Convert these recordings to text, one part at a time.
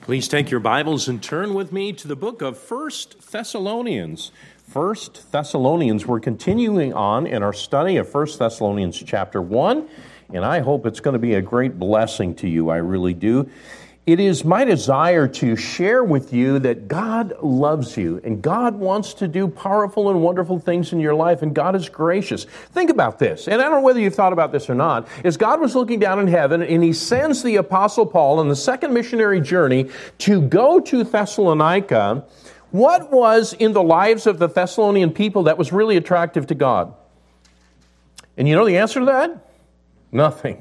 Please take your Bibles and turn with me to the book of 1 Thessalonians. 1 Thessalonians, we're continuing on in our study of 1 Thessalonians chapter 1, and I hope it's going to be a great blessing to you, I really do. It is my desire to share with you that God loves you, and God wants to do powerful and wonderful things in your life, and God is gracious. Think about this, and I don't know whether you've thought about this or not, as God was looking down in heaven, and He sends the Apostle Paul on the second missionary journey to go to Thessalonica. What was in the lives of the Thessalonian people that was really attractive to God? And you know the answer to that? Nothing.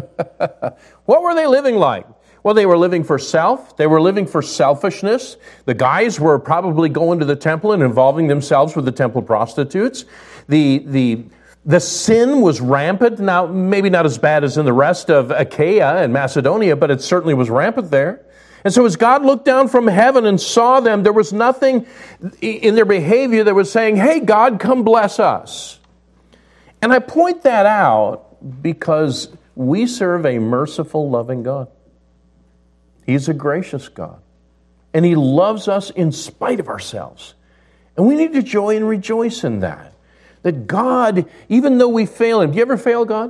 What were they living like? Well, they were living for self. They were living for selfishness. The guys were probably going to the temple and involving themselves with the temple prostitutes. The sin was rampant. Now, maybe not as bad as in the rest of Achaia and Macedonia, but it certainly was rampant there. And so as God looked down from heaven and saw them, there was nothing in their behavior that was saying, hey, God, come bless us. And I point that out because we serve a merciful, loving God. He's a gracious God. And He loves us in spite of ourselves. And we need to joy and rejoice in that. That God, even though we fail Him, do you ever fail God?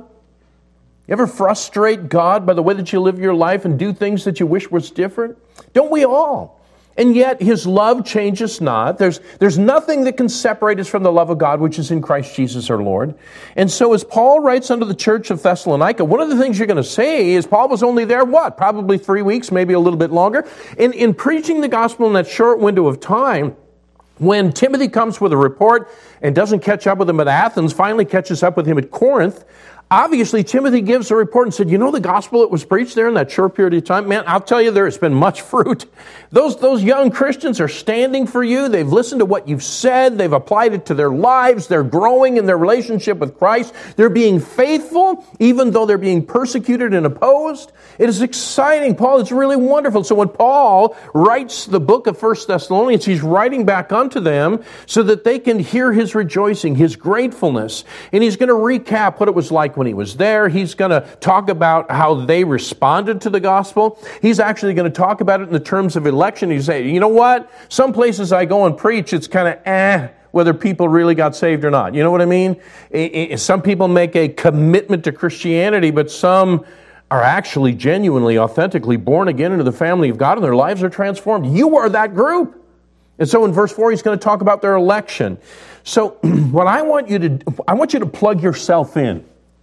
You ever frustrate God by the way that you live your life and do things that you wish was different? Don't we all? And yet His love changes not. There's nothing that can separate us from the love of God, which is in Christ Jesus our Lord. And so as Paul writes unto the church of Thessalonica, one of the things you're going to say is Paul was only there, probably 3 weeks, maybe a little bit longer. In preaching the gospel in that short window of time, when Timothy comes with a report and doesn't catch up with him at Athens, finally catches up with him at Corinth, obviously, Timothy gives a report and said, you know the gospel that was preached there in that short period of time? Man, I'll tell you, there has been much fruit. Those young Christians are standing for you. They've listened to what you've said. They've applied it to their lives. They're growing in their relationship with Christ. They're being faithful, even though they're being persecuted and opposed. It is exciting, Paul. It's really wonderful. So when Paul writes the book of 1 Thessalonians, he's writing back unto them so that they can hear his rejoicing, his gratefulness. And he's going to recap what it was like when he was there. He's going to talk about how they responded to the gospel. He's actually going to talk about it in the terms of election. He's saying, you know what? Some places I go and preach, it's kind of whether people really got saved or not. You know what I mean? Some people make a commitment to Christianity, but some are actually genuinely, authentically born again into the family of God, and their lives are transformed. You are that group. And so in verse 4, he's going to talk about their election. So what I want you to plug yourself in.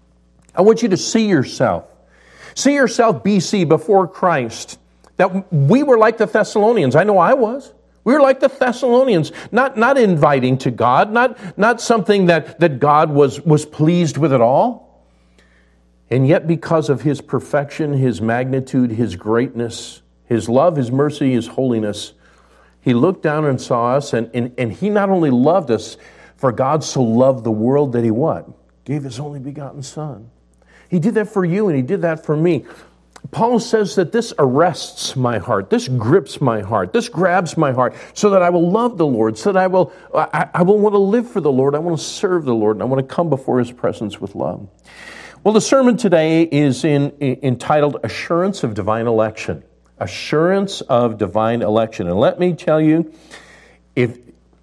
I want you to see yourself. See yourself BC, before Christ. That we were like the Thessalonians. I know I was. We were like the Thessalonians. Not inviting to God. Not something that God was pleased with at all. And yet because of His perfection, His magnitude, His greatness, His love, His mercy, His holiness, He looked down and saw us. And He not only loved us, for God so loved the world that He what? Gave His only begotten Son. He did that for you and He did that for me. Paul says that this arrests my heart. This grips my heart. This grabs my heart so that I will love the Lord, so that I will want to live for the Lord. I want to serve the Lord, and I want to come before His presence with love. Well, the sermon today is entitled Assurance of Divine Election. Assurance of Divine Election. And let me tell you, if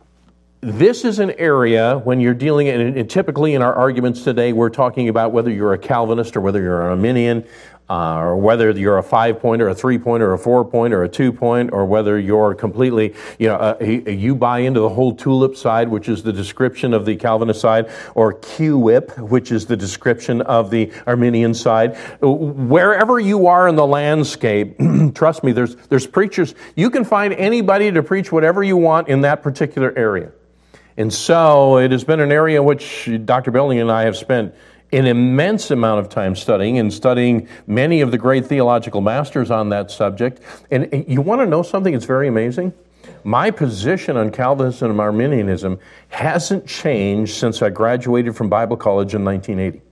this is an area when you're dealing, and typically in our arguments today, we're talking about whether you're a Calvinist or whether you're an Arminian, or whether you're a 5-point or a 3-point or a 4-point or a 2-point, or whether you're completely, you buy into the whole tulip side, which is the description of the Calvinist side, or QWIP, which is the description of the Arminian side. Wherever you are in the landscape, trust me, there's preachers. You can find anybody to preach whatever you want in that particular area. And so it has been an area in which Dr. Belding and I have spent an immense amount of time studying many of the great theological masters on that subject. And you want to know something that's very amazing? My position on Calvinism and Arminianism hasn't changed since I graduated from Bible college in 1980.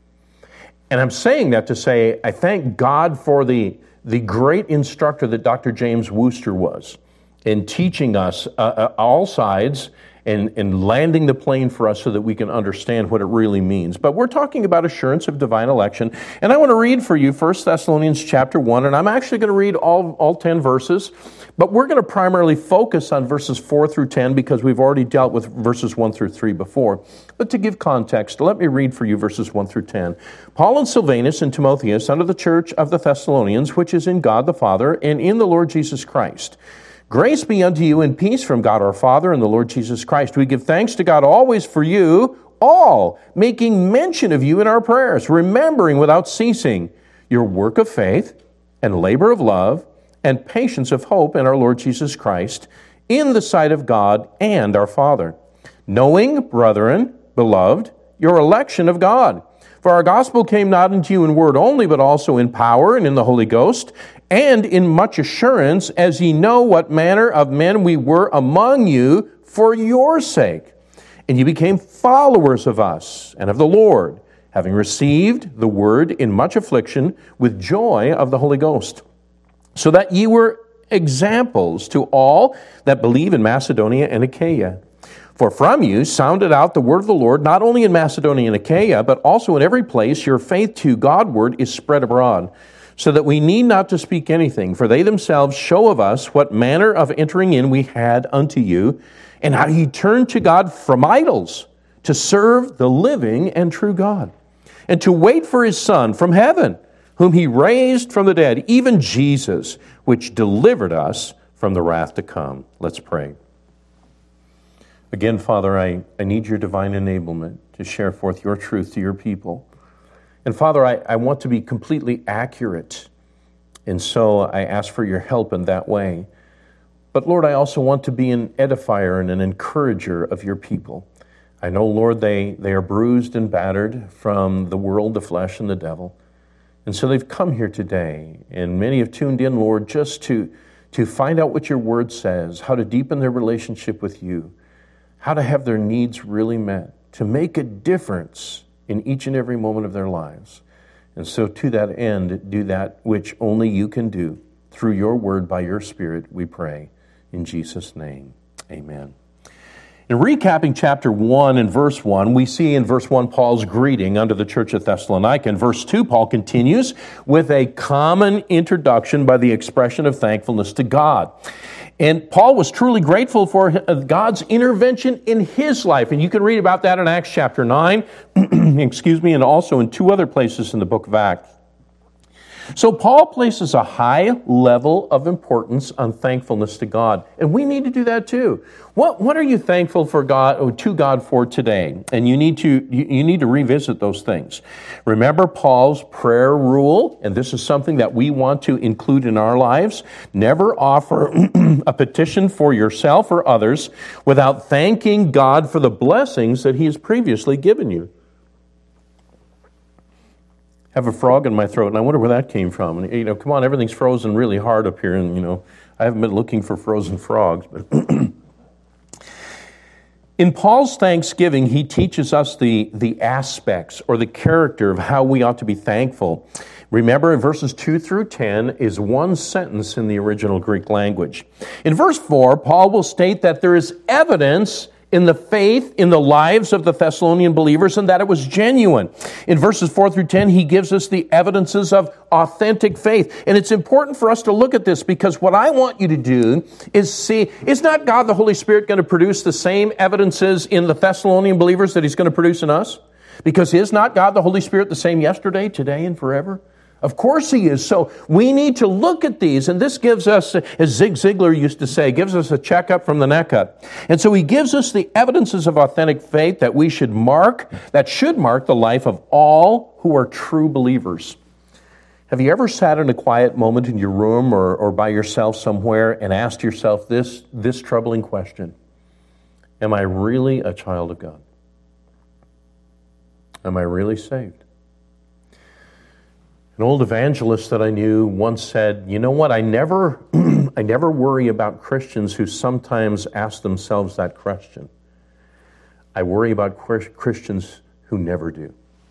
And I'm saying that to say I thank God for the great instructor that Dr. James Wooster was in teaching us all sides and landing the plane for us so that we can understand what it really means. But we're talking about assurance of divine election. And I want to read for you 1 Thessalonians chapter 1, and I'm actually going to read all 10 verses, but we're going to primarily focus on verses 4 through 10 because we've already dealt with verses 1 through 3 before. But to give context, let me read for you verses 1 through 10. Paul and Silvanus and Timotheus unto the church of the Thessalonians, which is in God the Father and in the Lord Jesus Christ. Grace be unto you and peace from God our Father and the Lord Jesus Christ. We give thanks to God always for you all, making mention of you in our prayers, remembering without ceasing your work of faith and labor of love and patience of hope in our Lord Jesus Christ in the sight of God and our Father. Knowing, brethren, beloved, your election of God. For our gospel came not unto you in word only, but also in power and in the Holy Ghost, and in much assurance, as ye know what manner of men we were among you for your sake. And ye became followers of us and of the Lord, having received the word in much affliction with joy of the Holy Ghost, so that ye were examples to all that believe in Macedonia and Achaia. For from you sounded out the word of the Lord, not only in Macedonia and Achaia, but also in every place your faith to Godward is spread abroad, so that we need not to speak anything, for they themselves show of us what manner of entering in we had unto you, and how ye turned to God from idols, to serve the living and true God, and to wait for his Son from heaven, whom he raised from the dead, even Jesus, which delivered us from the wrath to come. Let's pray. Again, Father, I need your divine enablement to share forth your truth to your people. And Father, I want to be completely accurate, and so I ask for your help in that way. But Lord, I also want to be an edifier and an encourager of your people. I know, Lord, they are bruised and battered from the world, the flesh, and the devil. And so they've come here today, and many have tuned in, Lord, just to find out what your word says, how to deepen their relationship with you, how to have their needs really met, to make a difference in each and every moment of their lives. And so to that end, do that which only you can do. Through your word, by your Spirit, we pray. In Jesus' name, amen. In recapping chapter 1 and verse 1, we see in verse 1 Paul's greeting unto the church of Thessalonica. In verse 2, Paul continues with a common introduction by the expression of thankfulness to God. And Paul was truly grateful for God's intervention in his life. And you can read about that in Acts chapter 9, and also in 2 other places in the book of Acts. So Paul places a high level of importance on thankfulness to God. And we need to do that too. What are you thankful for God or to God for today? And you need to revisit those things. Remember Paul's prayer rule, and this is something that we want to include in our lives. Never offer a petition for yourself or others without thanking God for the blessings that he has previously given you. I have a frog in my throat, and I wonder where that came from. And, come on, everything's frozen really hard up here, and, I haven't been looking for frozen frogs. But in Paul's thanksgiving, he teaches us the aspects or the character of how we ought to be thankful. Remember, in verses 2 through 10 is one sentence in the original Greek language. In verse 4, Paul will state that there is evidence in the faith, in the lives of the Thessalonian believers, and that it was genuine. In verses 4 through 10, he gives us the evidences of authentic faith. And it's important for us to look at this, because what I want you to do is see, is not God the Holy Spirit going to produce the same evidences in the Thessalonian believers that he's going to produce in us? Because is not God the Holy Spirit the same yesterday, today, and forever? Of course he is. So we need to look at these, and this gives us, as Zig Ziglar used to say, gives us a checkup from the neck up. And so he gives us the evidences of authentic faith that we should mark, that should mark the life of all who are true believers. Have you ever sat in a quiet moment in your room or by yourself somewhere and asked yourself this troubling question? Am I really a child of God? Am I really saved? An old evangelist that I knew once said, you know what, I never worry about Christians who sometimes ask themselves that question. I worry about Christians who never do,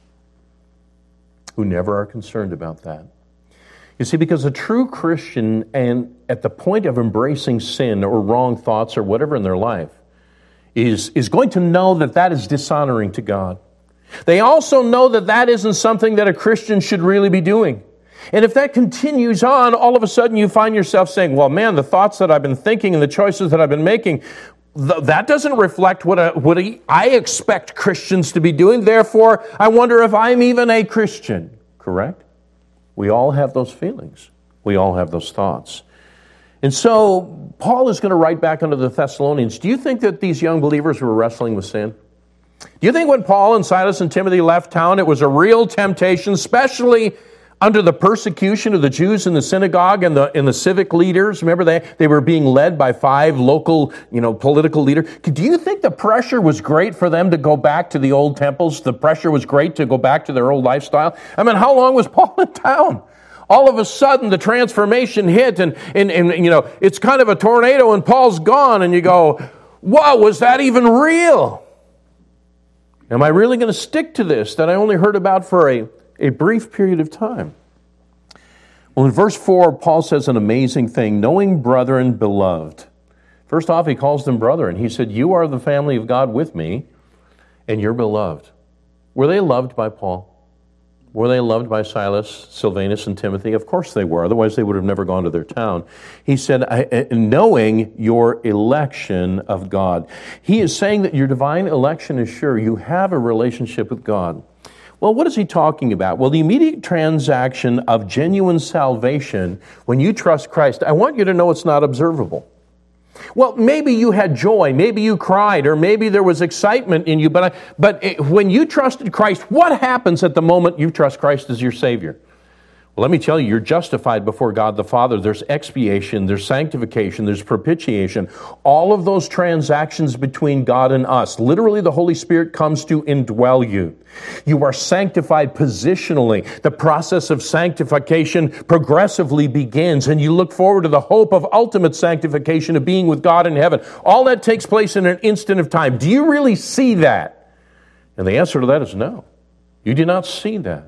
who never are concerned about that. You see, because a true Christian, and at the point of embracing sin or wrong thoughts or whatever in their life, is going to know that that is dishonoring to God. They also know that that isn't something that a Christian should really be doing. And if that continues on, all of a sudden you find yourself saying, well, man, the thoughts that I've been thinking and the choices that I've been making, that doesn't reflect what I expect Christians to be doing. Therefore, I wonder if I'm even a Christian. Correct? We all have those feelings. We all have those thoughts. And so Paul is going to write back unto the Thessalonians. Do you think that these young believers were wrestling with sin? Do you think when Paul and Silas and Timothy left town, it was a real temptation, especially under the persecution of the Jews in the synagogue and the civic leaders? Remember, they were being led by 5 local, political leaders. Do you think the pressure was great for them to go back to the old temples? The pressure was great to go back to their old lifestyle? I mean, how long was Paul in town? All of a sudden, the transformation hit, and it's kind of a tornado, and Paul's gone, and you go, wow, was that even real? Am I really going to stick to this that I only heard about for a brief period of time? Well, in verse 4, Paul says an amazing thing. Knowing brethren, beloved. First off, he calls them brethren. He said, you are the family of God with me, and you're beloved. Were they loved by Paul? Were they loved by Silas, Silvanus, and Timothy? Of course they were. Otherwise, they would have never gone to their town. He said, knowing your election of God. He is saying that your divine election is sure. You have a relationship with God. Well, what is he talking about? Well, the immediate transaction of genuine salvation, when you trust Christ, I want you to know it's not observable. Well, maybe you had joy, maybe you cried, or maybe there was excitement in you, but when you trusted Christ, what happens at the moment you trust Christ as your Savior? Well, let me tell you, you're justified before God the Father. There's expiation, there's sanctification, there's propitiation. All of those transactions between God and us. Literally, the Holy Spirit comes to indwell you. You are sanctified positionally. The process of sanctification progressively begins, and you look forward to the hope of ultimate sanctification, of being with God in heaven. All that takes place in an instant of time. Do you really see that? And the answer to that is no. You do not see that.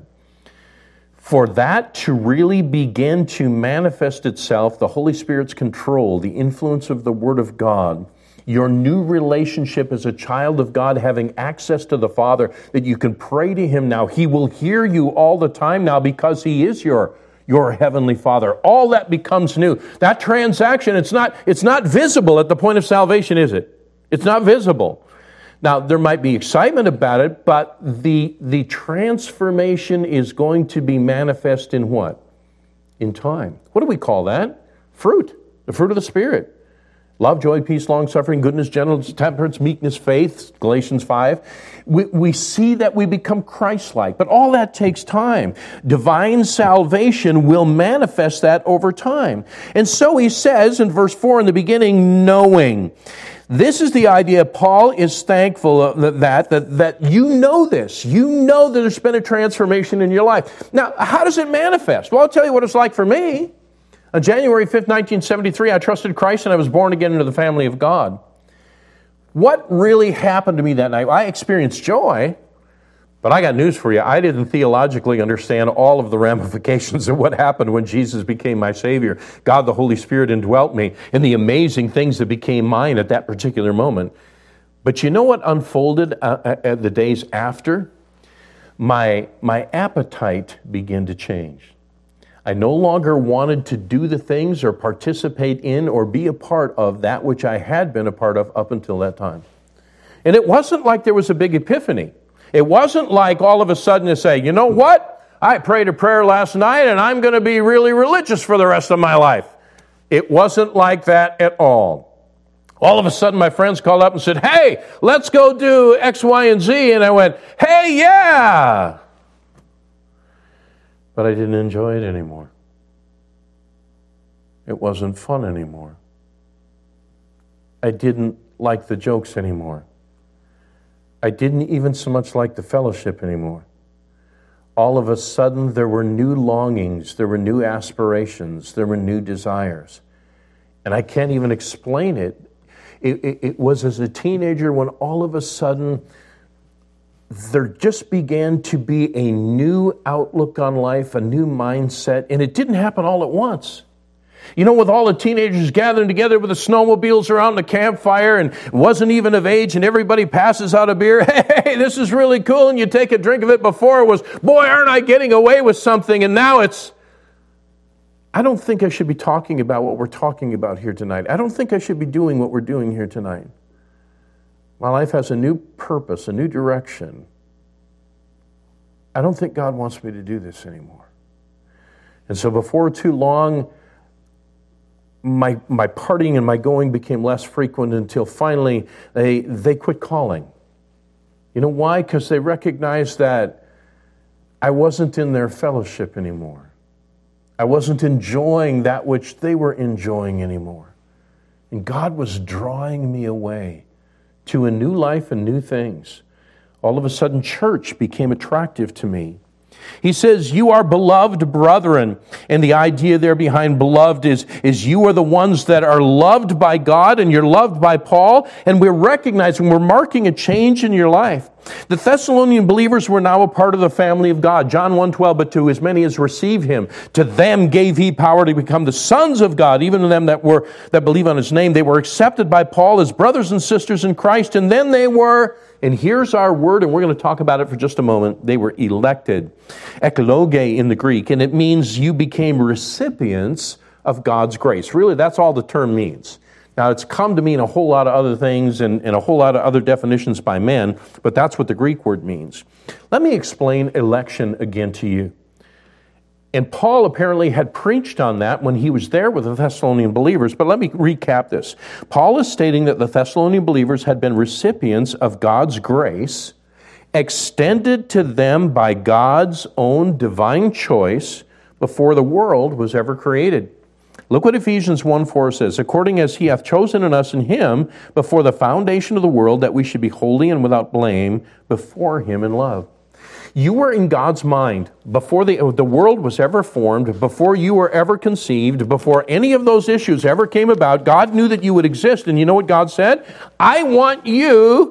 For that to really begin to manifest itself, the Holy Spirit's control, the influence of the Word of God, your new relationship as a child of God, having access to the Father, that you can pray to Him now. He will hear you all the time now because He is your Heavenly Father. All that becomes new. That transaction, it's not visible at the point of salvation, is it? It's not visible. Now, there might be excitement about it, but the transformation is going to be manifest in what? In time. What do we call that? Fruit. The fruit of the Spirit. Love, joy, peace, long-suffering, goodness, gentleness, temperance, meekness, faith, Galatians 5. We see that we become Christ-like, but all that takes time. Divine salvation will manifest that over time. And so he says in verse 4 in the beginning, knowing. This is the idea. Paul is thankful that you know this. You know that there's been a transformation in your life. Now, how does it manifest? Well, I'll tell you what it's like for me. On January 5th, 1973, I trusted Christ and I was born again into the family of God. What really happened to me that night? I experienced joy, but I got news for you. I didn't theologically understand all of the ramifications of what happened when Jesus became my Savior. God, the Holy Spirit, indwelt me and the amazing things that became mine at that particular moment. But you know what unfolded at the days after? My appetite began to change. I no longer wanted to do the things or participate in or be a part of that which I had been a part of up until that time. And it wasn't like there was a big epiphany. It wasn't like all of a sudden to say, you know what? I prayed a prayer last night and I'm going to be really religious for the rest of my life. It wasn't like that at all. All of a sudden my friends called up and said, hey, let's go do X, Y, and Z. And I went, hey, yeah. But I didn't enjoy it anymore. It wasn't fun anymore. I didn't like the jokes anymore. I didn't even so much like the fellowship anymore. All of a sudden, there were new longings, there were new aspirations, there were new desires. And I can't even explain it. It was as a teenager when all of a sudden, there just began to be a new outlook on life, a new mindset, and it didn't happen all at once. With all the teenagers gathering together with the snowmobiles around the campfire and wasn't even of age and everybody passes out a beer. Hey, this is really cool. And you take a drink of it. Before it was, boy, aren't I getting away with something? And now it's, I don't think I should be talking about what we're talking about here tonight. I don't think I should be doing what we're doing here tonight. My life has a new purpose, a new direction. I don't think God wants me to do this anymore. And so before too long, my partying and my going became less frequent until finally they quit calling. You know why? Because they recognized that I wasn't in their fellowship anymore. I wasn't enjoying that which they were enjoying anymore. And God was drawing me away to a new life and new things. All of a sudden, church became attractive to me. He says, you are beloved brethren. And the idea there behind beloved is you are the ones that are loved by God and you're loved by Paul. And we're recognizing, we're marking a change in your life. The Thessalonian believers were now a part of the family of God. John 1:12, but to as many as receive him, to them gave he power to become the sons of God, even to them that believe on his name. They were accepted by Paul as brothers and sisters in Christ, and then they were, and here's our word, and we're going to talk about it for just a moment, they were elected. Ekloge in the Greek, and it means you became recipients of God's grace. Really, that's all the term means. Now, it's come to mean a whole lot of other things and a whole lot of other definitions by men, but that's what the Greek word means. Let me explain election again to you. And Paul apparently had preached on that when he was there with the Thessalonian believers, but let me recap this. Paul is stating that the Thessalonian believers had been recipients of God's grace, extended to them by God's own divine choice before the world was ever created. Look what Ephesians 1:4 says, according as he hath chosen in us in him before the foundation of the world, that we should be holy and without blame before him in love. You were in God's mind before the world was ever formed, before you were ever conceived, before any of those issues ever came about. God knew that you would exist, and you know what God said? I want you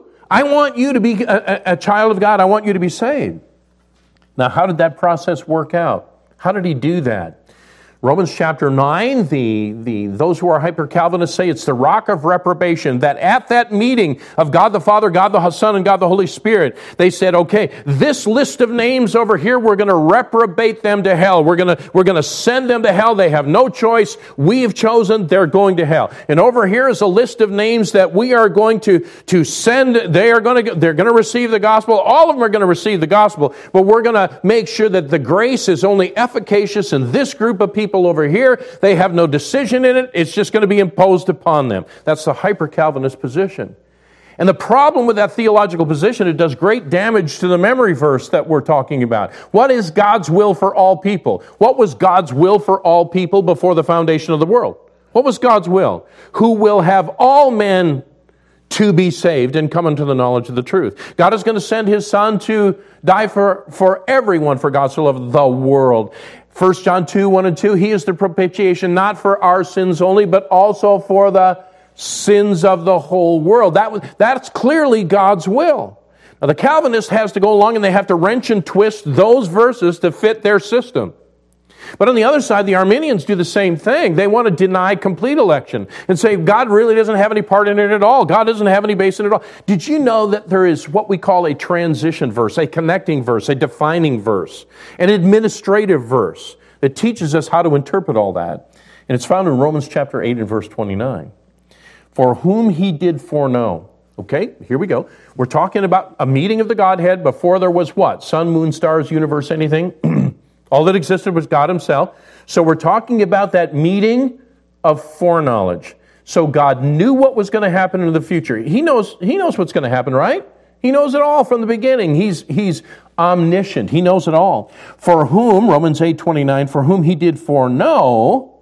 to be a child of God. I want you to be saved. Now, how did that process work out? How did he do that? Romans chapter 9, those who are hyper-Calvinists say it's the rock of reprobation, that at that meeting of God the Father, God the Son, and God the Holy Spirit, they said, okay, this list of names over here, we're going to reprobate them to hell. We're going to send them to hell. They have no choice. We have chosen, they're going to hell. And over here is a list of names that we are going to send. They're going to receive the gospel. All of them are going to receive the gospel, but we're going to make sure that the grace is only efficacious in this group of people over here. They have no decision in it. It's just going to be imposed upon them. That's the hyper-Calvinist position. And the problem with that theological position, it does great damage to the memory verse that we're talking about. What is God's will for all people? What was God's will for all people before the foundation of the world? What was God's will? Who will have all men to be saved and come into the knowledge of the truth. God is going to send his Son to die for everyone, for God so loved the world. 1 John 2, 1 and 2, he is the propitiation not for our sins only, but also for the sins of the whole world. That's clearly God's will. Now the Calvinist has to go along and they have to wrench and twist those verses to fit their system. But on the other side, the Arminians do the same thing. They want to deny complete election and say God really doesn't have any part in it at all. God doesn't have any base in it at all. Did you know that there is what we call a transition verse, a connecting verse, a defining verse, an administrative verse that teaches us how to interpret all that? And it's found in Romans chapter 8 and verse 29. For whom he did foreknow. Okay, here we go. We're talking about a meeting of the Godhead before there was what? Sun, moon, stars, universe, anything? All that existed was God himself. So we're talking about that meeting of foreknowledge. So God knew what was going to happen in the future. He knows what's going to happen, right? He knows it all from the beginning. He's omniscient. He knows it all. For whom, Romans 8:29, for whom he did foreknow,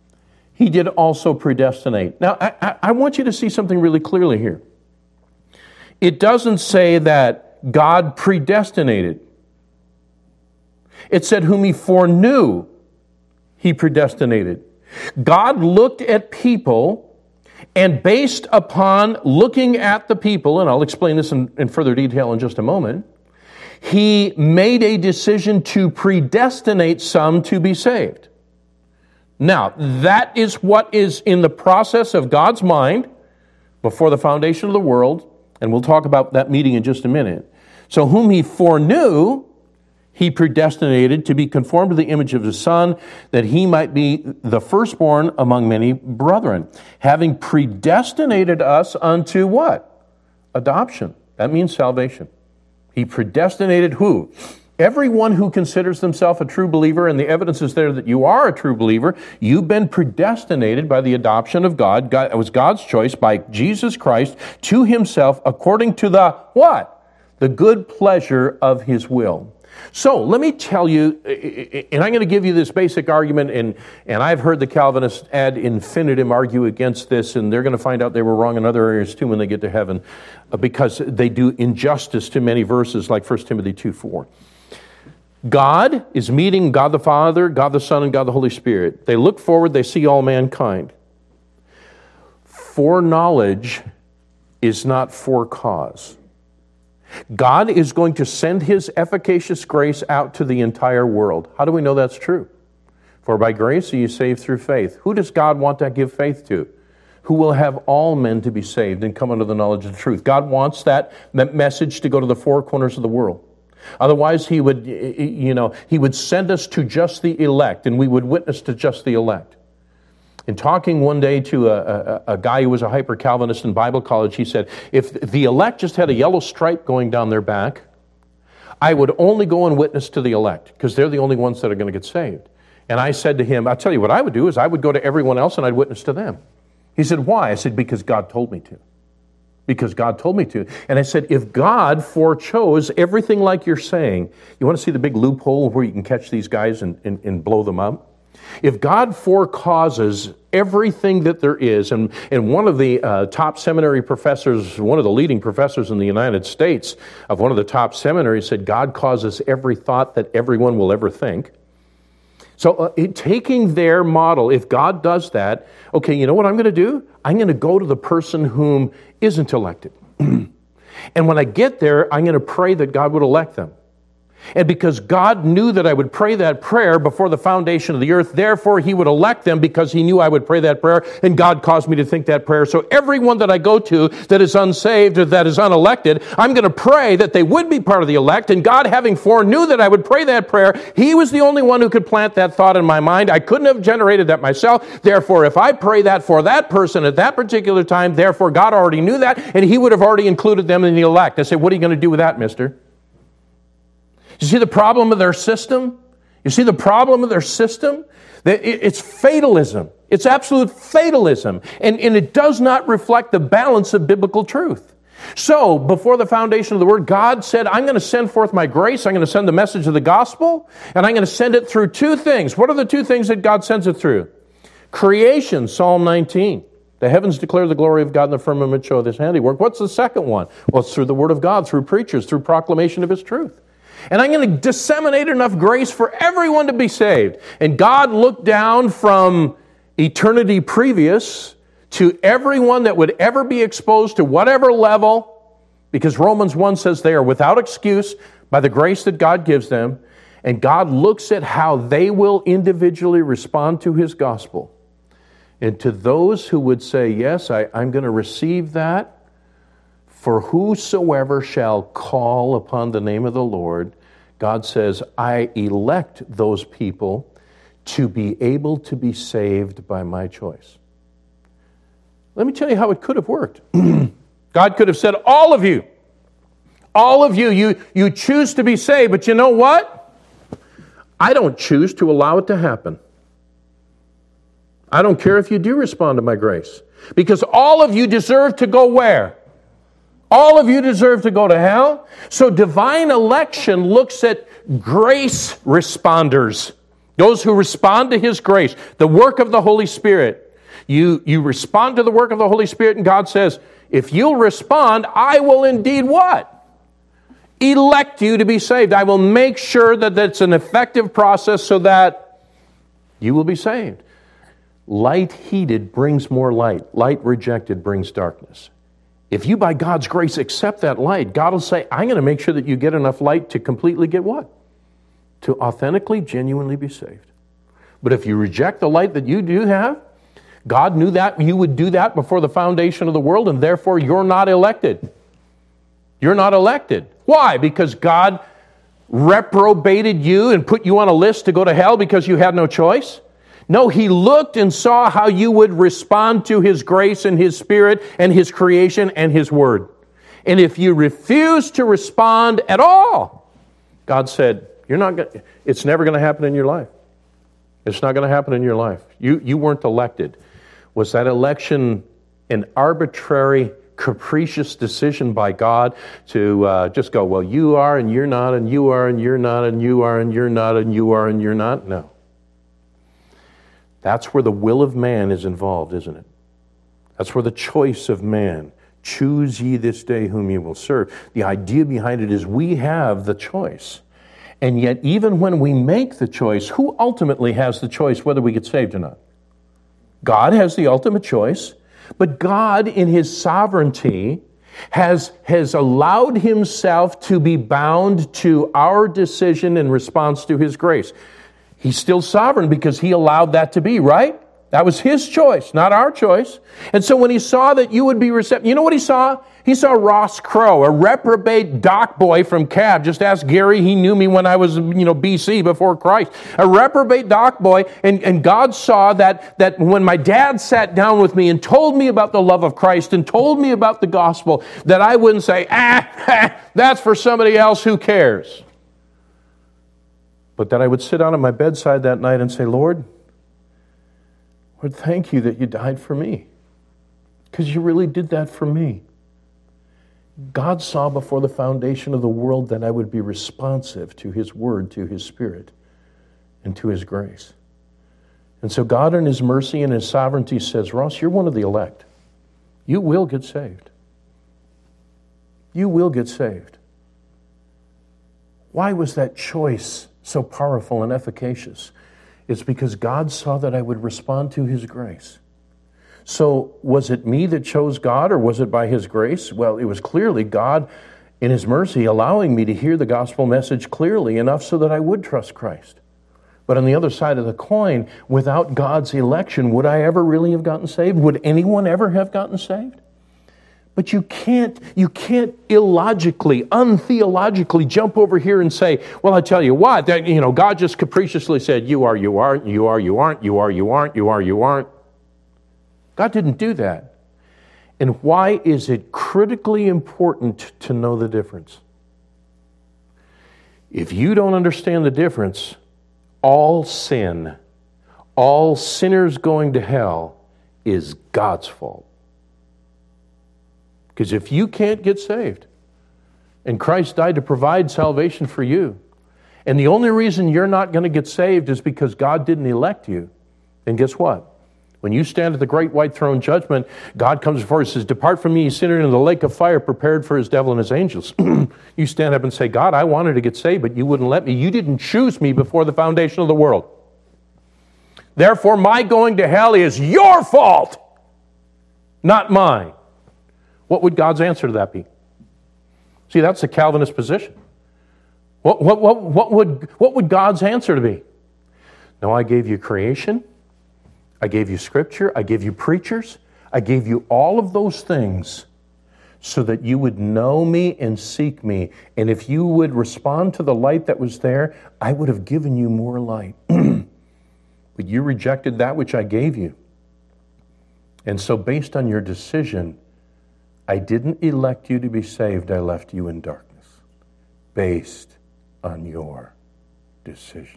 he did also predestinate. Now, I want you to see something really clearly here. It doesn't say that God predestinated. It said whom he foreknew, he predestinated. God looked at people, and based upon looking at the people, and I'll explain this in further detail in just a moment, he made a decision to predestinate some to be saved. Now, that is what is in the process of God's mind before the foundation of the world, and we'll talk about that meeting in just a minute. So whom he foreknew, he predestinated to be conformed to the image of his Son, that he might be the firstborn among many brethren. Having predestinated us unto what? Adoption. That means salvation. He predestinated who? Everyone who considers themselves a true believer, and the evidence is there that you are a true believer, you've been predestinated by the adoption of God. It was God's choice by Jesus Christ to himself according to the what? The good pleasure of his will. So let me tell you, and I'm going to give you this basic argument, and I've heard the Calvinists ad infinitum argue against this, and they're going to find out they were wrong in other areas too when they get to heaven, because they do injustice to many verses like 1 Timothy 2:4. God is meeting God the Father, God the Son, and God the Holy Spirit. They look forward, they see all mankind. Foreknowledge is not for cause. God is going to send his efficacious grace out to the entire world. How do we know that's true? For by grace are you saved through faith. Who does God want to give faith to? Who will have all men to be saved and come under the knowledge of the truth. God wants that message to go to the four corners of the world. Otherwise, he would send us to just the elect, and we would witness to just the elect. In talking one day to a guy who was a hyper-Calvinist in Bible college, he said, if the elect just had a yellow stripe going down their back, I would only go and witness to the elect, because they're the only ones that are going to get saved. And I said to him, I'll tell you what I would do is I would go to everyone else and I'd witness to them. He said, why? I said, because God told me to. Because God told me to. And I said, if God forechose everything like you're saying, you want to see the big loophole where you can catch these guys and blow them up? If God forecauses everything that there is, and one of the top seminary professors, one of the leading professors in the United States of one of the top seminaries said, God causes every thought that everyone will ever think. So taking their model, if God does that, okay, you know what I'm going to do? I'm going to go to the person whom isn't elected. And when I get there, I'm going to pray that God would elect them. And because God knew that I would pray that prayer before the foundation of the earth, therefore he would elect them because he knew I would pray that prayer, and God caused me to think that prayer. So everyone that I go to that is unsaved or that is unelected, I'm going to pray that they would be part of the elect, and God, having foreknew that I would pray that prayer, he was the only one who could plant that thought in my mind. I couldn't have generated that myself. Therefore, if I pray that for that person at that particular time, therefore God already knew that, and he would have already included them in the elect. I say, what are you going to do with that, mister? You see the problem of their system? You see the problem of their system? It's fatalism. It's absolute fatalism. And it does not reflect the balance of biblical truth. So, before the foundation of the Word, God said, I'm going to send forth my grace. I'm going to send the message of the gospel. And I'm going to send it through two things. What are the two things that God sends it through? Creation, Psalm 19. The heavens declare the glory of God, and the firmament show his handiwork. What's the second one? Well, it's through the Word of God, through preachers, through proclamation of his truth. And I'm going to disseminate enough grace for everyone to be saved. And God looked down from eternity previous to everyone that would ever be exposed to whatever level, because Romans 1 says they are without excuse by the grace that God gives them. And God looks at how they will individually respond to his gospel. And to those who would say, yes, I'm going to receive that, for whosoever shall call upon the name of the Lord, God says, I elect those people to be able to be saved by my choice. Let me tell you how it could have worked. God could have said, all of you, you choose to be saved, but you know what? I don't choose to allow it to happen. I don't care if you do respond to my grace, because all of you deserve to go where? All of you deserve to go to hell. So divine election looks at grace responders, those who respond to his grace, the work of the Holy Spirit. You respond to the work of the Holy Spirit, and God says, if you'll respond, I will indeed what? Elect you to be saved. I will make sure that it's an effective process so that you will be saved. Light heated brings more light. Light rejected brings darkness. If you, by God's grace, accept that light, God will say, I'm going to make sure that you get enough light to completely get what? To authentically, genuinely be saved. But if you reject the light that you do have, God knew that you would do that before the foundation of the world, and therefore you're not elected. You're not elected. Why? Because God reprobated you and put you on a list to go to hell because you had no choice? No, He looked and saw how you would respond to His grace and His Spirit and His creation and His Word. And if you refuse to respond at all, God said, it's never going to happen in your life. It's not going to happen in your life. You weren't elected. Was that election an arbitrary, capricious decision by God to just go, well, you are and you're not, and you are and you're not, and you are and you're not, and you are and you're not? No. That's where the will of man is involved, isn't it? That's where the choice of man. Choose ye this day whom you will serve. The idea behind it is we have the choice. And yet, even when we make the choice, who ultimately has the choice whether we get saved or not? God has the ultimate choice, but God, in His sovereignty, has allowed Himself to be bound to our decision in response to His grace. He's still sovereign because He allowed that to be, right? That was His choice, not our choice. And so when He saw that you would be receptive, you know what He saw? He saw Ross Crow, a reprobate dock boy from Cab. Just ask Gary, he knew me when I was, BC, before Christ. A reprobate dock boy, and God saw that when my dad sat down with me and told me about the love of Christ and told me about the gospel, that I wouldn't say, that's for somebody else, who cares? But that I would sit down at my bedside that night and say, Lord, thank you that you died for me, because you really did that for me. God saw before the foundation of the world that I would be responsive to His Word, to His Spirit, and to His grace. And so God in His mercy and His sovereignty says, Ross, you're one of the elect. You will get saved. You will get saved. Why was that choice so powerful and efficacious? It's because God saw that I would respond to His grace. So was it me that chose God, or was it by His grace? Well, it was clearly God in His mercy allowing me to hear the gospel message clearly enough so that I would trust Christ. But on the other side of the coin, without God's election, would I ever really have gotten saved? Would anyone ever have gotten saved? But you can't illogically, untheologically jump over here and say, well, I tell you what, that, God just capriciously said, you are, you aren't, you are, you aren't, you are, you aren't, you are, you aren't. God didn't do that. And why is it critically important to know the difference? If you don't understand the difference, all sin, all sinners going to hell is God's fault. Because if you can't get saved, and Christ died to provide salvation for you, and the only reason you're not going to get saved is because God didn't elect you, then guess what? When you stand at the great white throne judgment, God comes before you and says, depart from me, you sinner, into the lake of fire prepared for His devil and his angels. You stand up and say, God, I wanted to get saved, but you wouldn't let me. You didn't choose me before the foundation of the world. Therefore, my going to hell is your fault, not mine. What would God's answer to that be? See, that's the Calvinist position. What would God's answer to be? No, I gave you creation. I gave you Scripture. I gave you preachers. I gave you all of those things so that you would know me and seek me. And if you would respond to the light that was there, I would have given you more light. But you rejected that which I gave you. And so based on your decision, I didn't elect you to be saved, I left you in darkness, based on your decision.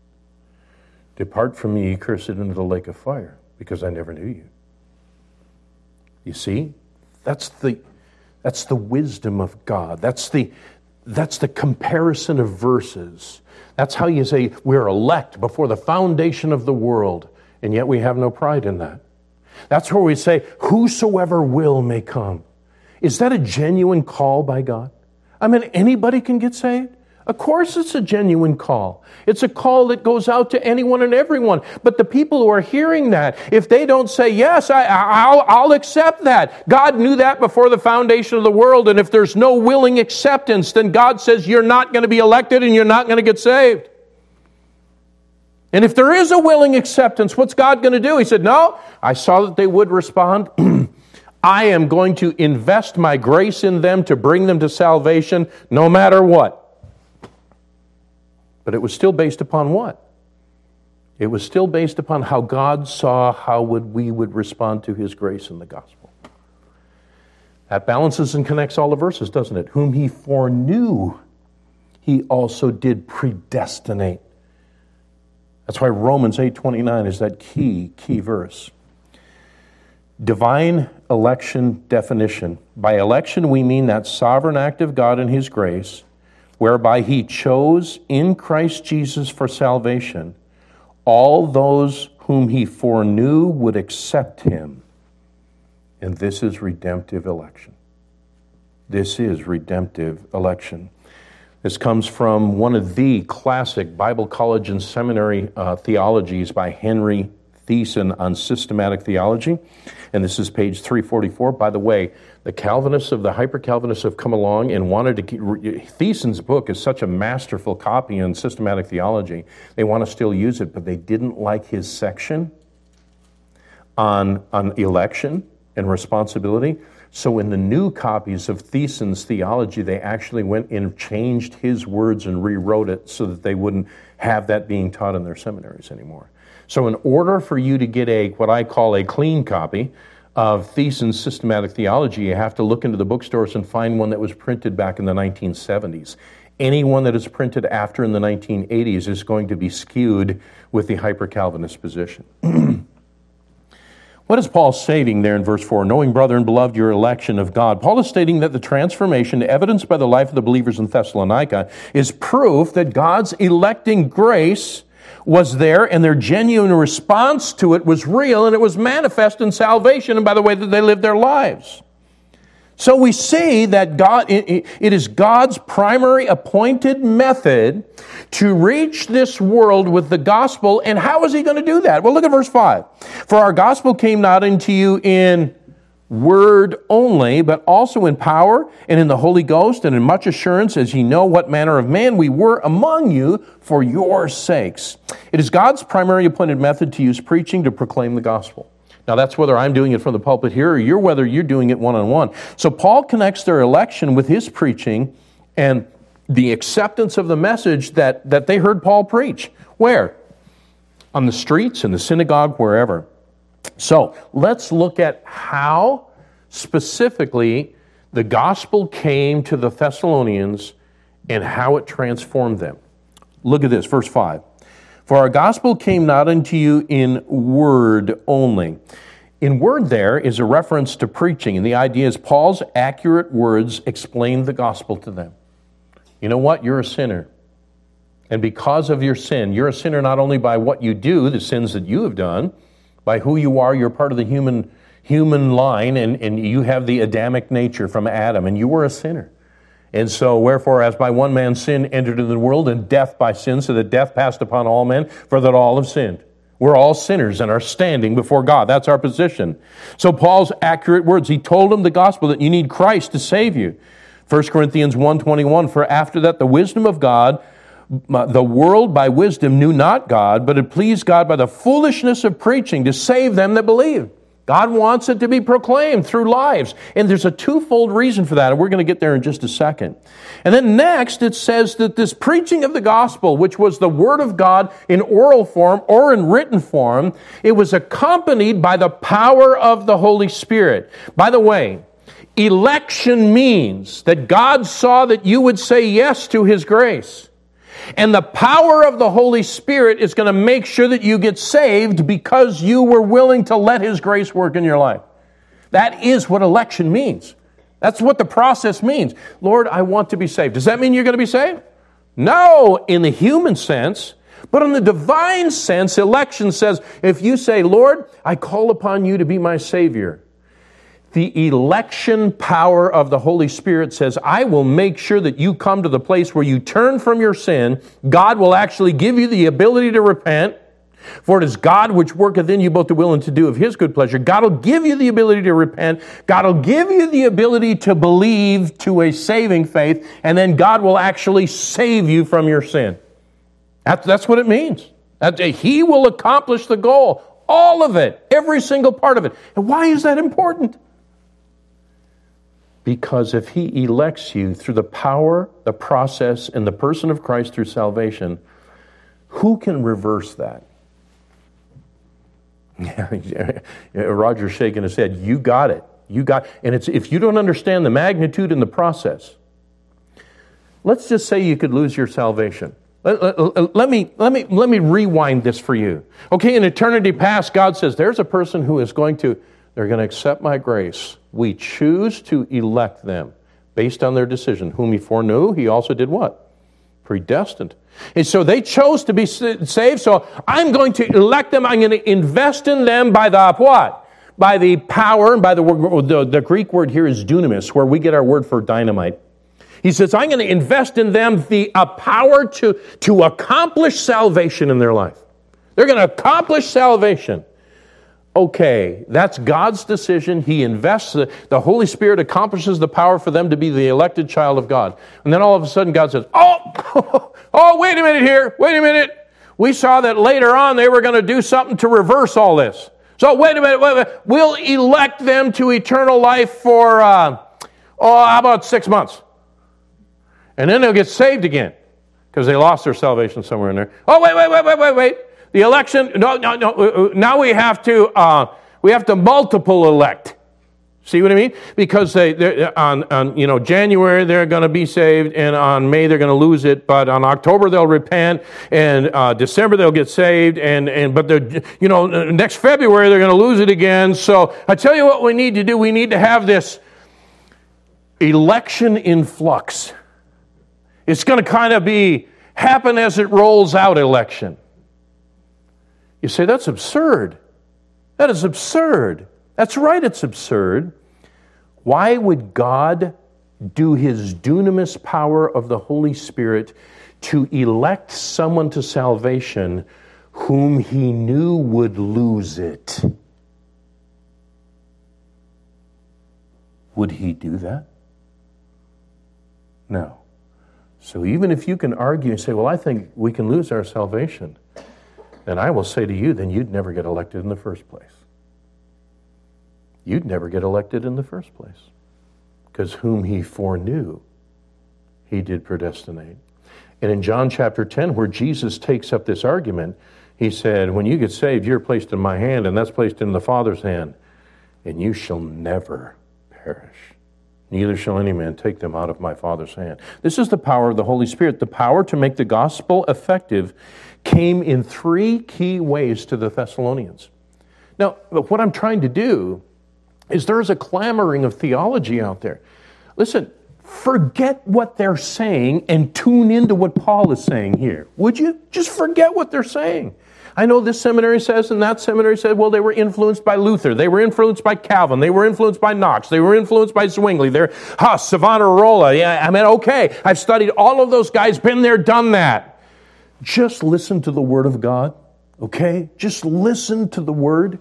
Depart from me, ye cursed, into the lake of fire, because I never knew you. You see, that's the wisdom of God. That's the comparison of verses. That's how you say we're elect before the foundation of the world, and yet we have no pride in that. That's where we say, whosoever will may come. Is that a genuine call by God? I mean, anybody can get saved? Of course it's a genuine call. It's a call that goes out to anyone and everyone. But the people who are hearing that, if they don't say, yes, I'll accept that. God knew that before the foundation of the world, and if there's no willing acceptance, then God says you're not going to be elected and you're not going to get saved. And if there is a willing acceptance, what's God going to do? He said, no, I saw that they would respond. I am going to invest my grace in them to bring them to salvation no matter what. But it was still based upon what? It was still based upon how God saw how we would respond to His grace in the gospel. That balances and connects all the verses, doesn't it? Whom He foreknew, He also did predestinate. That's why Romans 8:29 is that key verse. Divine election definition. By election, we mean that sovereign act of God in His grace, whereby He chose in Christ Jesus for salvation all those whom He foreknew would accept Him. And this is redemptive election. This is redemptive election. This comes from one of the classic Bible college and seminary theologies by Henry Thiessen on systematic theology. And this is page 344. By the way, the Calvinists of the Hyper-Calvinists have come along and wanted to keep... Thiessen's book is such a masterful copy in systematic theology. They want to still use it, but they didn't like his section on election and responsibility. So in the new copies of Thiessen's theology, they actually went and changed his words and rewrote it so that they wouldn't have that being taught in their seminaries anymore. So in order for you to get what I call a clean copy of Thiessen's systematic theology, you have to look into the bookstores and find one that was printed back in the 1970s. Any one that is printed after in the 1980s is going to be skewed with the Hyper-Calvinist position. What is Paul stating there in verse 4? Knowing, brethren, beloved, your election of God. Paul is stating that the transformation evidenced by the life of the believers in Thessalonica is proof that God's electing grace was there and their genuine response to it was real and it was manifest in salvation and by the way that they lived their lives. So we see that it is God's primary appointed method to reach this world with the gospel. And how is He going to do that? Well, look at verse 5. For our gospel came not unto you in word only, but also in power and in the Holy Ghost and in much assurance, as ye know what manner of man we were among you for your sakes. It is God's primary appointed method to use preaching to proclaim the gospel. Now that's whether I'm doing it from the pulpit here or whether you're doing it one-on-one. So Paul connects their election with his preaching and the acceptance of the message that they heard Paul preach. Where? On the streets, in the synagogue, wherever. So let's look at how specifically the gospel came to the Thessalonians and how it transformed them. Look at this, verse 5. For our gospel came not unto you in word only. In word there is a reference to preaching, and the idea is Paul's accurate words explained the gospel to them. You know what? You're a sinner. And because of your sin, you're a sinner not only by what you do, the sins that you have done, by who you are, you're part of the human line, and you have the Adamic nature from Adam, and you were a sinner. And so, wherefore, as by one man sin entered into the world, and death by sin, so that death passed upon all men, for that all have sinned. We're all sinners and are standing before God. That's our position. So Paul's accurate words, he told them the gospel that you need Christ to save you. 1 Corinthians 1:21, for after that the wisdom of God, the world by wisdom knew not God, but it pleased God by the foolishness of preaching to save them that believe. God wants it to be proclaimed through lives. And there's a twofold reason for that, and we're going to get there in just a second. And then next, it says that this preaching of the gospel, which was the Word of God in oral form or in written form, it was accompanied by the power of the Holy Spirit. By the way, election means that God saw that you would say yes to His grace. And the power of the Holy Spirit is going to make sure that you get saved because you were willing to let His grace work in your life. That is what election means. That's what the process means. Lord, I want to be saved. Does that mean you're going to be saved? No, in the human sense. But in the divine sense, election says, if you say, Lord, I call upon you to be my Savior, the election power of the Holy Spirit says, I will make sure that you come to the place where you turn from your sin. God will actually give you the ability to repent. For it is God which worketh in you both to will and to do of His good pleasure. God will give you the ability to repent. God will give you the ability to believe to a saving faith. And then God will actually save you from your sin. That's what it means. That He will accomplish the goal. All of it. Every single part of it. And why is that important? Because if He elects you through the power, the process, and the person of Christ through salvation, who can reverse that? Yeah, Roger's shaking his head. You got it. And it's if you don't understand the magnitude and the process. Let's just say you could lose your salvation. Let me rewind this for you. Okay, in eternity past, God says there's a person who is they're going to accept my grace. We choose to elect them based on their decision. Whom He foreknew, He also did what? Predestined. And so they chose to be saved, so I'm going to elect them. I'm going to invest in them by the what? By the power, and by the word, the Greek word here is dunamis, where we get our word for dynamite. He says, I'm going to invest in them the power to accomplish salvation in their life. They're going to accomplish salvation. Okay, that's God's decision. He invests, the Holy Spirit accomplishes the power for them to be the elected child of God. And then all of a sudden God says, wait a minute here. Wait a minute. We saw that later on they were going to do something to reverse all this. So wait a minute. We'll elect them to eternal life for, how about 6 months? And then they'll get saved again because they lost their salvation somewhere in there. Oh, wait. The election, no. Now we have to multiple elect. See what I mean? Because on January they're going to be saved, and on May they're going to lose it. But on October they'll repent, and December they'll get saved, but next February they're going to lose it again. So I tell you what we need to do. We need to have this election in flux. It's going to kind of happen as it rolls out election. You say, that's absurd. That is absurd. That's right, it's absurd. Why would God do His dunamis power of the Holy Spirit to elect someone to salvation whom He knew would lose it? Would He do that? No. So even if you can argue and say, well, I think we can lose our salvation, then I will say to you, then you'd never get elected in the first place. You'd never get elected in the first place. Because whom He foreknew, He did predestinate. And in John chapter 10, where Jesus takes up this argument, He said, when you get saved, you're placed in my hand, and that's placed in the Father's hand, and you shall never perish. Neither shall any man take them out of my Father's hand. This is the power of the Holy Spirit. The power to make the gospel effective came in 3 key ways to the Thessalonians. Now, what I'm trying to do is there's a clamoring of theology out there. Listen, forget what they're saying and tune into what Paul is saying here. Would you? Just forget what they're saying. I know this seminary says and that seminary said, well, they were influenced by Luther. They were influenced by Calvin. They were influenced by Knox. They were influenced by Zwingli. They're Savonarola. Yeah, I mean, okay, I've studied all of those guys, been there, done that. Just listen to the Word of God, okay? Just listen to the Word.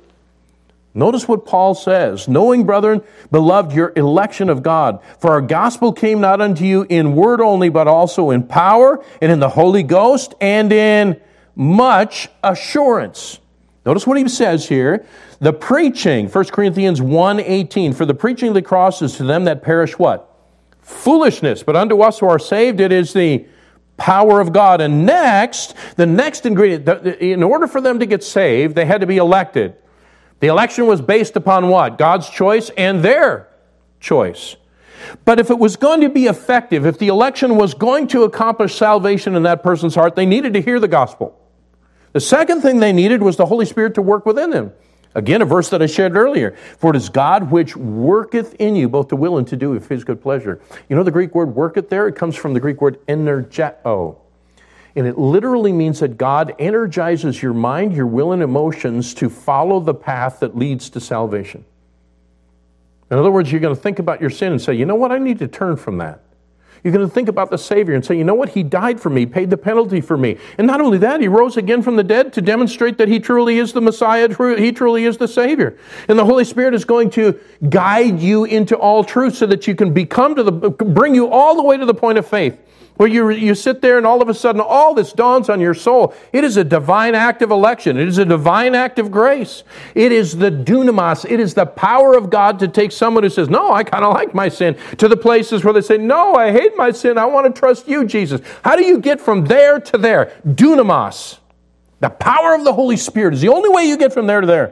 Notice what Paul says, knowing, brethren, beloved, your election of God, for our gospel came not unto you in word only, but also in power, and in the Holy Ghost, and in much assurance. Notice what he says here. The preaching, 1 Corinthians 1:18, for the preaching of the cross is to them that perish what? Foolishness. But unto us who are saved, it is the power of God. And next, the next ingredient, in order for them to get saved, they had to be elected. The election was based upon what? God's choice and their choice. But if it was going to be effective, if the election was going to accomplish salvation in that person's heart, they needed to hear the gospel. The second thing they needed was the Holy Spirit to work within them. Again, a verse that I shared earlier. For it is God which worketh in you both to will and to do of His good pleasure. You know the Greek word worketh there? It comes from the Greek word energeto. And it literally means that God energizes your mind, your will, and emotions to follow the path that leads to salvation. In other words, you're going to think about your sin and say, you know what, I need to turn from that. You're going to think about the Savior and say, you know what? He died for me, paid the penalty for me. And not only that, He rose again from the dead to demonstrate that He truly is the Messiah, He truly is the Savior. And the Holy Spirit is going to guide you into all truth so that you can bring you all the way to the point of faith, where you sit there and all of a sudden all this dawns on your soul. It is a divine act of election. It is a divine act of grace. It is the dunamis. It is the power of God to take someone who says, no, I kind of like my sin, to the places where they say, no, I hate my sin. I want to trust you, Jesus. How do you get from there to there? Dunamis. The power of the Holy Spirit is the only way you get from there to there.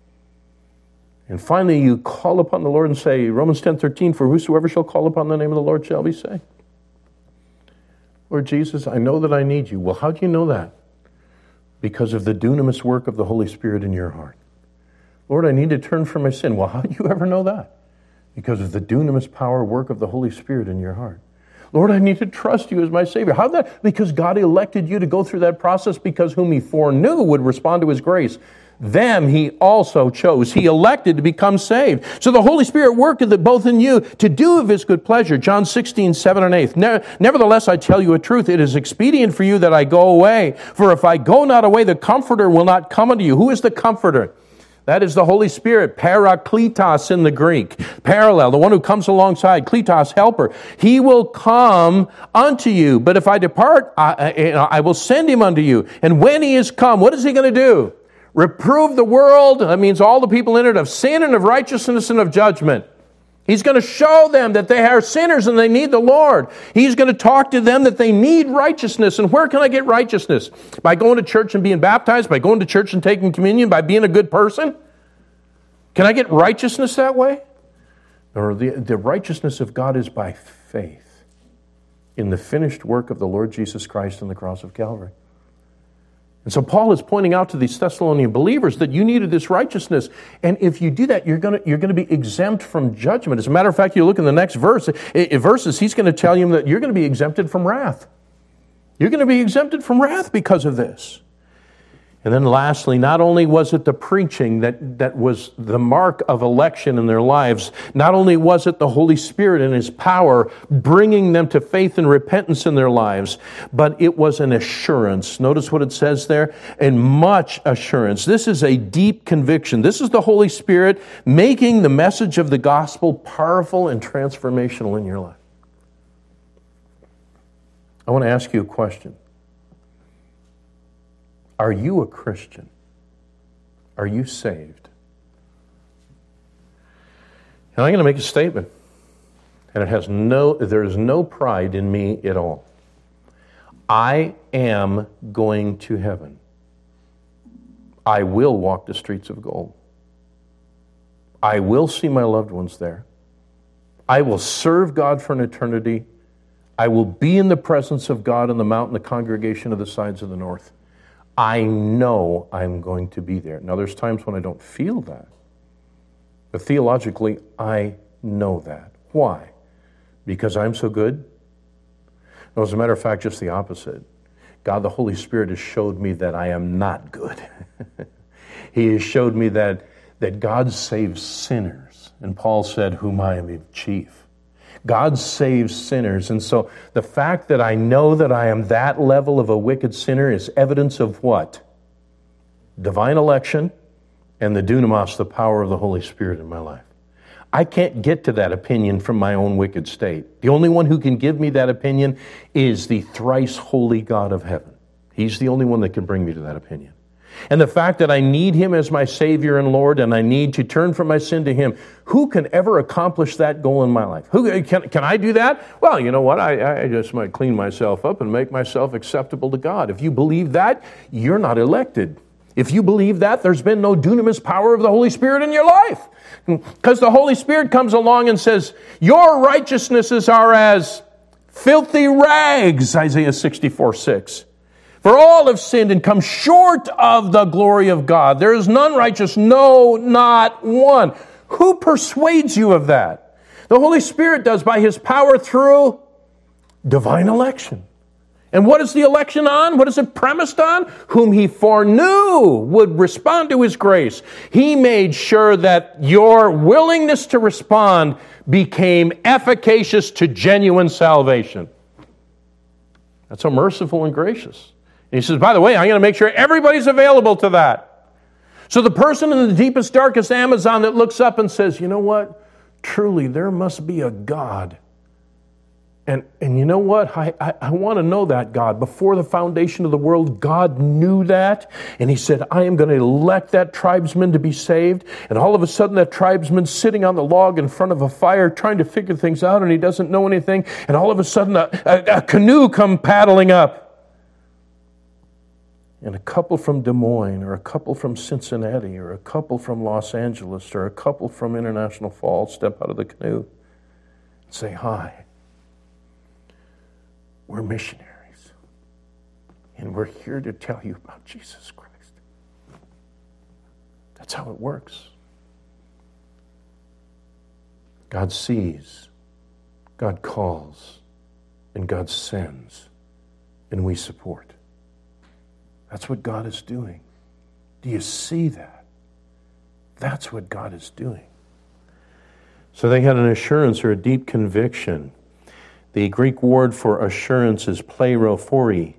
And finally, you call upon the Lord and say, Romans 10:13, for whosoever shall call upon the name of the Lord shall be saved. Lord Jesus, I know that I need you. Well, how do you know that? Because of the dunamis work of the Holy Spirit in your heart. Lord, I need to turn from my sin. Well, how do you ever know that? Because of the dunamis power work of the Holy Spirit in your heart. Lord, I need to trust you as my Savior. How that? Because God elected you to go through that process, because whom He foreknew would respond to His grace, them He also chose. He elected to become saved. So the Holy Spirit worked both in you to do of His good pleasure. John 16:7 and 8. Nevertheless, I tell you a truth. It is expedient for you that I go away. For if I go not away, the Comforter will not come unto you. Who is the Comforter? That is the Holy Spirit, parakletos in the Greek. Parallel, the one who comes alongside, kletos, helper. He will come unto you. But if I depart, I will send Him unto you. And when He is come, what is He going to do? Reprove the world, that means all the people in it, of sin and of righteousness and of judgment. He's going to show them that they are sinners and they need the Lord. He's going to talk to them that they need righteousness. And where can I get righteousness? By going to church and being baptized? By going to church and taking communion? By being a good person? Can I get righteousness that way? Or the righteousness of God is by faith in the finished work of the Lord Jesus Christ on the cross of Calvary. And so Paul is pointing out to these Thessalonian believers that you needed this righteousness. And if you do that, you're going to be exempt from judgment. As a matter of fact, you look in the next verses, he's going to tell you that you're going to be exempted from wrath. You're going to be exempted from wrath because of this. And then lastly, not only was it the preaching that was the mark of election in their lives, not only was it the Holy Spirit and His power bringing them to faith and repentance in their lives, but it was an assurance. Notice what it says there, and much assurance. This is a deep conviction. This is the Holy Spirit making the message of the gospel powerful and transformational in your life. I want to ask you a question. Are you a Christian? Are you saved? And I'm going to make a statement. And there is no pride in me at all. I am going to heaven. I will walk the streets of gold. I will see my loved ones there. I will serve God for an eternity. I will be in the presence of God on the mountain, the congregation of the sides of the north. I know I'm going to be there. Now, there's times when I don't feel that. But theologically, I know that. Why? Because I'm so good? No, as a matter of fact, just the opposite. God, the Holy Spirit, has showed me that I am not good. He has showed me that God saves sinners. And Paul said, whom I am chief. God saves sinners. And so the fact that I know that I am that level of a wicked sinner is evidence of what? Divine election and the dunamis, the power of the Holy Spirit in my life. I can't get to that opinion from my own wicked state. The only one who can give me that opinion is the thrice holy God of heaven. He's the only one that can bring me to that opinion. And the fact that I need Him as my Savior and Lord, and I need to turn from my sin to Him, who can ever accomplish that goal in my life? Who can I do that? Well, you know what? I just might clean myself up and make myself acceptable to God. If you believe that, you're not elected. If you believe that, there's been no dunamis power of the Holy Spirit in your life. Because the Holy Spirit comes along and says, your righteousnesses are as filthy rags, Isaiah 64:6. For all have sinned and come short of the glory of God. There is none righteous, no, not one. Who persuades you of that? The Holy Spirit does by His power through divine election. And what is the election on? What is it premised on? Whom he foreknew would respond to his grace. He made sure that your willingness to respond became efficacious to genuine salvation. That's so merciful and gracious. And he says, by the way, I'm going to make sure everybody's available to that. So the person in the deepest, darkest Amazon that looks up and says, you know what? Truly, there must be a God. And you know what? I want to know that God. Before the foundation of the world, God knew that. And he said, I am going to elect that tribesman to be saved. And all of a sudden, that tribesman's sitting on the log in front of a fire trying to figure things out, and he doesn't know anything. And all of a sudden, a canoe come paddling up. And a couple from Des Moines, or a couple from Cincinnati, or a couple from Los Angeles, or a couple from International Falls step out of the canoe and say, hi. We're missionaries, and we're here to tell you about Jesus Christ. That's how it works. God sees, God calls, and God sends, and we support. That's what God is doing. Do you see that? That's what God is doing. So they had an assurance or a deep conviction. The Greek word for assurance is pleirophoria,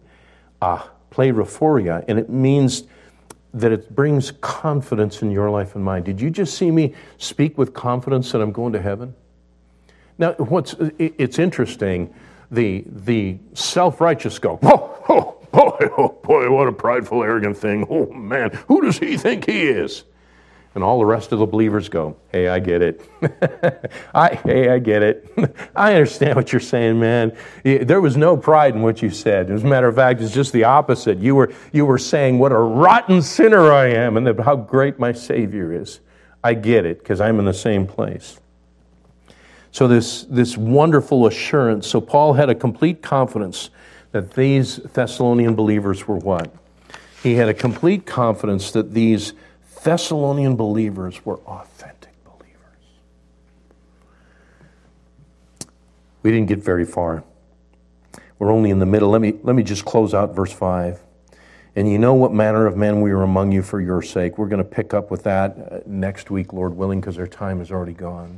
and it means that it brings confidence in your life and mine. Did you just see me speak with confidence that I'm going to heaven? Now, it's interesting, the self-righteous go, oh boy, what a prideful, arrogant thing. Oh man, who does he think he is? And all the rest of the believers go, hey, I get it. I get it. I understand what you're saying, man. There was no pride in what you said. As a matter of fact, it's just the opposite. You were saying what a rotten sinner I am and how great my Savior is. I get it, because I'm in the same place. So this wonderful assurance. So Paul had a complete confidence that these Thessalonian believers were what? He had a complete confidence that these Thessalonian believers were authentic believers. We didn't get very far. We're only in the middle. Let me just close out verse 5. And you know what manner of men we are among you for your sake. We're going to pick up with that next week, Lord willing, because our time is already gone.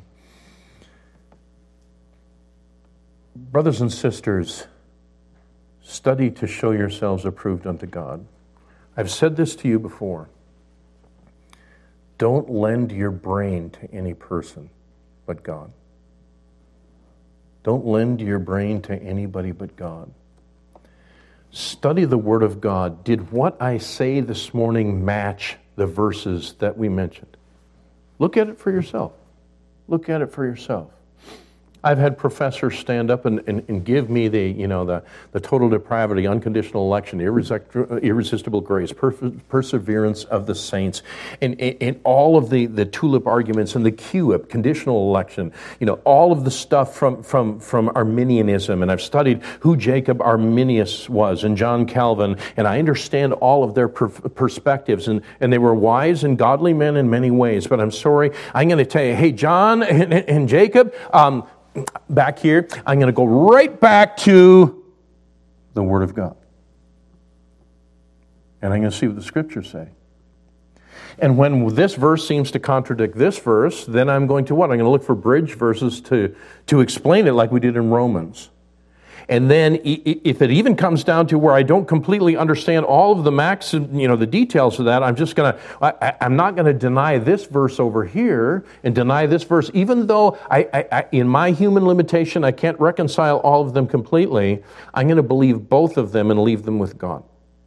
Brothers and sisters, study to show yourselves approved unto God. I've said this to you before. Don't lend your brain to any person but God. Don't lend your brain to anybody but God. Study the Word of God. Did what I say this morning match the verses that we mentioned? Look at it for yourself. Look at it for yourself. I've had professors stand up and give me the total depravity, unconditional election, irresistible grace, perseverance of the saints, and all of the tulip arguments and the QIP, conditional election, all of the stuff from Arminianism. And I've studied who Jacob Arminius was and John Calvin, and I understand all of their perspectives, and they were wise and godly men in many ways. But I'm sorry, I'm going to tell you, hey, John and Jacob, back here, I'm going to go right back to the Word of God. And I'm going to see what the Scriptures say. And when this verse seems to contradict this verse, then I'm going to what? I'm going to look for bridge verses to explain it like we did in Romans. And then if it even comes down to where I don't completely understand all of the details of that, I'm not going to deny this verse over here and deny this verse, even though I in my human limitation, I can't reconcile all of them completely. I'm going to believe both of them and leave them with God.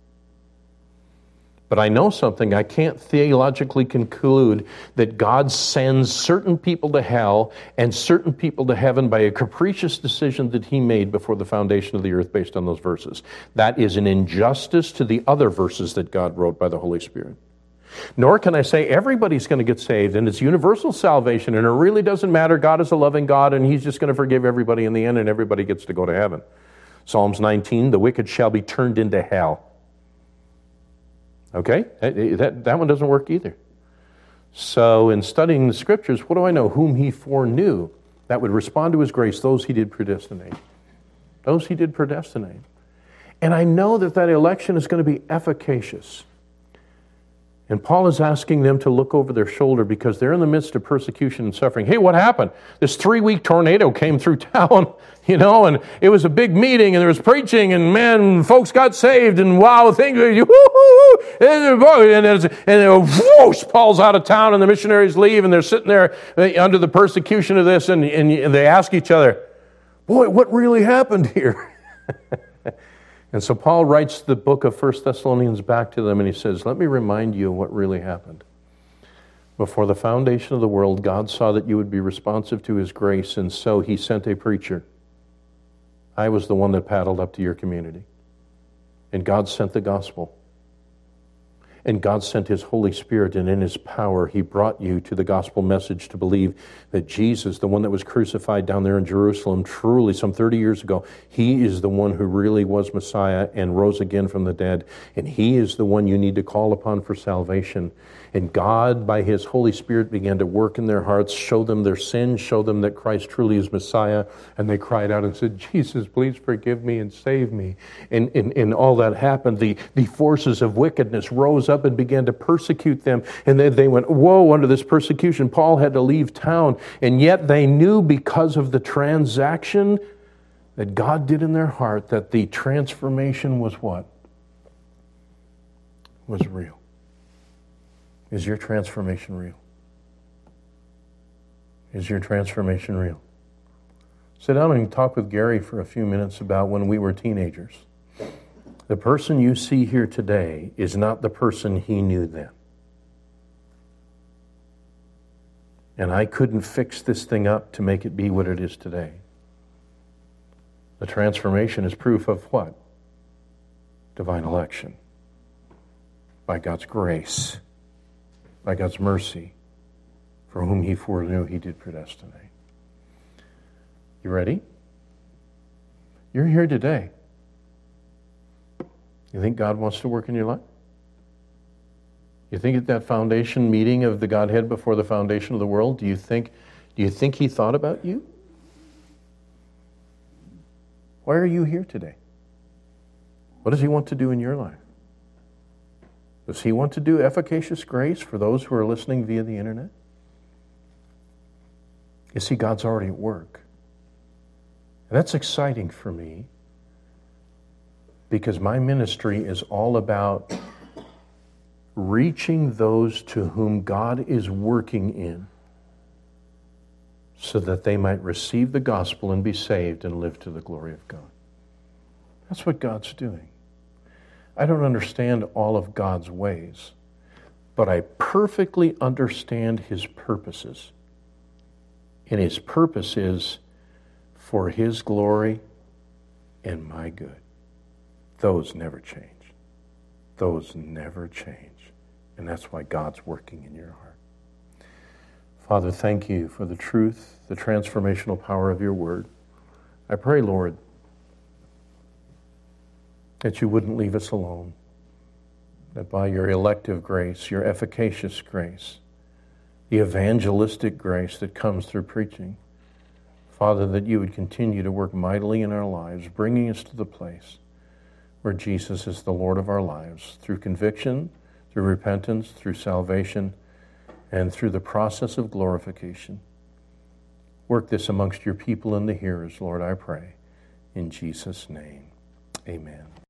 But I know something. I can't theologically conclude that God sends certain people to hell and certain people to heaven by a capricious decision that He made before the foundation of the earth based on those verses. That is an injustice to the other verses that God wrote by the Holy Spirit. Nor can I say everybody's going to get saved and it's universal salvation and it really doesn't matter. God is a loving God and He's just going to forgive everybody in the end and everybody gets to go to heaven. Psalms 19, the wicked shall be turned into hell. Okay? That one doesn't work either. So in studying the Scriptures, what do I know? Whom He foreknew, that would respond to His grace, those He did predestinate. Those He did predestinate. And I know that that election is going to be efficacious. And Paul is asking them to look over their shoulder because they're in the midst of persecution and suffering. Hey, what happened? This 3-week tornado came through town, and it was a big meeting, and there was preaching, and man, folks got saved, and wow, things, woo-hoo, and whoosh, Paul's out of town, and the missionaries leave, and they're sitting there under the persecution of this, and they ask each other, boy, what really happened here? And so Paul writes the book of 1 Thessalonians back to them, and he says, let me remind you of what really happened. Before the foundation of the world, God saw that you would be responsive to His grace, and so He sent a preacher. I was the one that paddled up to your community. And God sent the gospel. And God sent His Holy Spirit, and in His power, He brought you to the gospel message to believe that Jesus, the one that was crucified down there in Jerusalem, truly some 30 years ago, He is the one who really was Messiah and rose again from the dead. And He is the one you need to call upon for salvation. And God, by His Holy Spirit, began to work in their hearts, show them their sins, show them that Christ truly is Messiah. And they cried out and said, Jesus, please forgive me and save me. And all that happened. The forces of wickedness rose up and began to persecute them. And they went, woe, under this persecution. Paul had to leave town. And yet they knew because of the transaction that God did in their heart that the transformation was what? Was real. Is your transformation real? Is your transformation real? Sit down and talk with Gary for a few minutes about when we were teenagers. The person you see here today is not the person he knew then. And I couldn't fix this thing up to make it be what it is today. The transformation is proof of what? Divine election. By God's grace. By God's mercy, for whom He foreknew, He did predestinate. You ready? You're here today. You think God wants to work in your life? You think at that foundation meeting of the Godhead before the foundation of the world, do you think He thought about you? Why are you here today? What does He want to do in your life? Does He want to do efficacious grace for those who are listening via the internet? You see, God's already at work. And that's exciting for me because my ministry is all about reaching those to whom God is working in so that they might receive the gospel and be saved and live to the glory of God. That's what God's doing. I don't understand all of God's ways, but I perfectly understand His purposes. And His purpose is for His glory and my good. Those never change. Those never change. And that's why God's working in your heart. Father, thank You for the truth, the transformational power of Your word. I pray, Lord, that You wouldn't leave us alone, that by Your elective grace, Your efficacious grace, the evangelistic grace that comes through preaching, Father, that You would continue to work mightily in our lives, bringing us to the place where Jesus is the Lord of our lives, through conviction, through repentance, through salvation, and through the process of glorification. Work this amongst Your people and the hearers, Lord, I pray. In Jesus' name, amen.